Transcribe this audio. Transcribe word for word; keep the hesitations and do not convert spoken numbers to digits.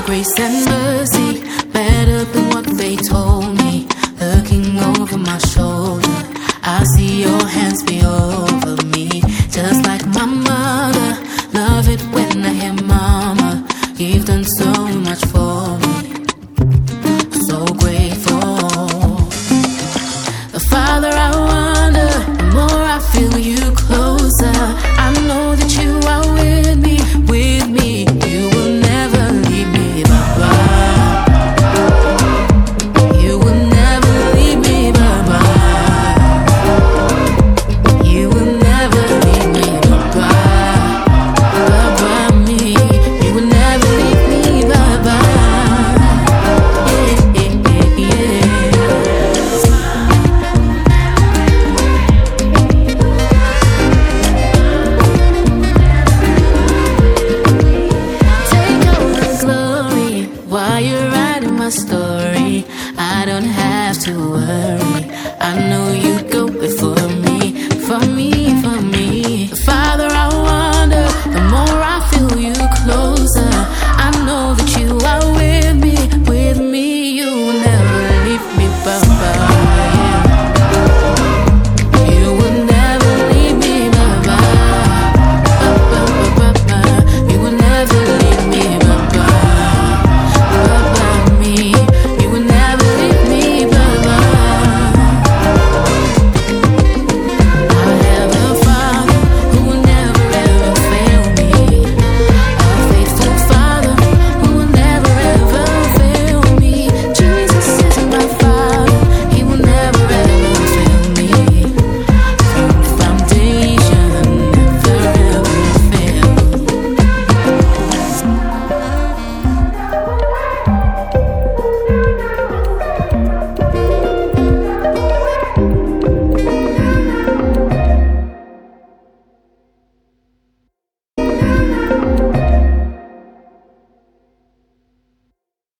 Grace and mercy, better than what they told me. Looking over my shoulder, I see your hands be over me. Just like my mother, love it when I hear mama. You've done so